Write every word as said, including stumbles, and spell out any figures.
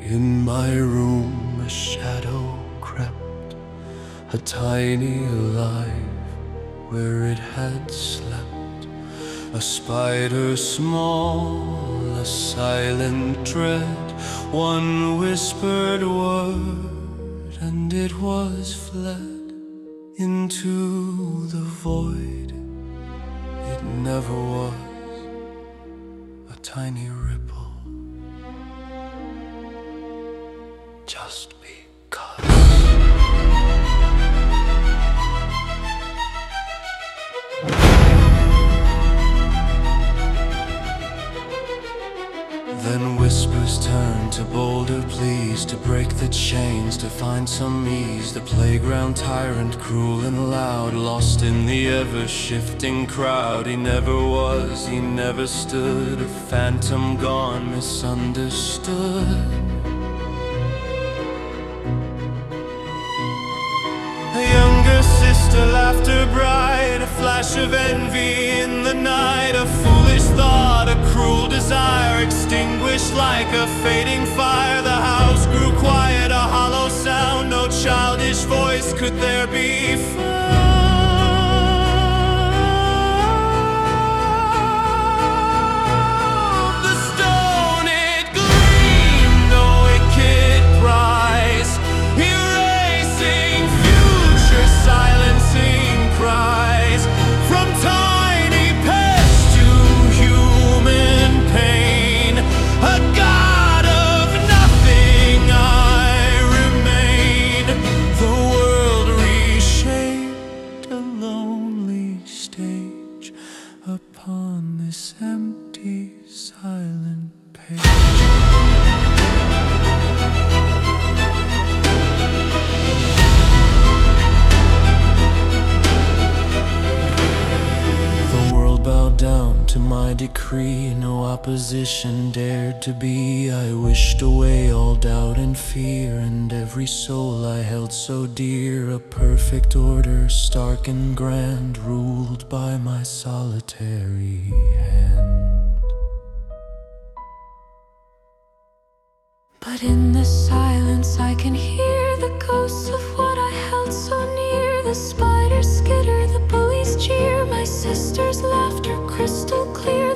In my room a shadow crept, a tiny alive where it had slept. A spider small, a silent dread, one whispered word and it was fled into the void. It never was a tiny ripple, just because. Then whispers turn to bolder pleas, to break the chains, to find some ease. The playground tyrant, cruel and loud, lost in the ever-shifting crowd. He never was, he never stood, a phantom gone, misunderstood. A younger sister, laughter bright, a flash of envy in the night. A foolish thought, a cruel desire, extinguished like a fading fire. The house grew quiet, a hollow sound, no childish voice could there be found. The stone, it gleamed, a wicked prize, erasing future, silencing cries. From tiny pest to human pain, a god of nothing I remain. The world reshaped, a lonely stage upon this empty, silent page. Bowed down to my decree, no opposition dared to be. I wished away all doubt and fear, and every soul I held so dear. A perfect order, stark and grand, ruled by my solitary hand. But in the silence I can hear the ghosts of what I held so near. The spiders skitter, the bullies jeer, my sister's laughter crystal clear.